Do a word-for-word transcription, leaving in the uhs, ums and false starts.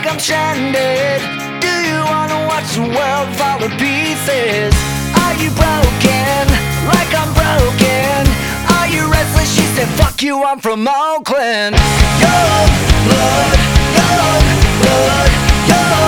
like I'm stranded. Do you wanna watch the world fall to pieces? Are you broken like I'm broken? Are you restless? She said fuck you, I'm from Oakland. Young blood, young blood, young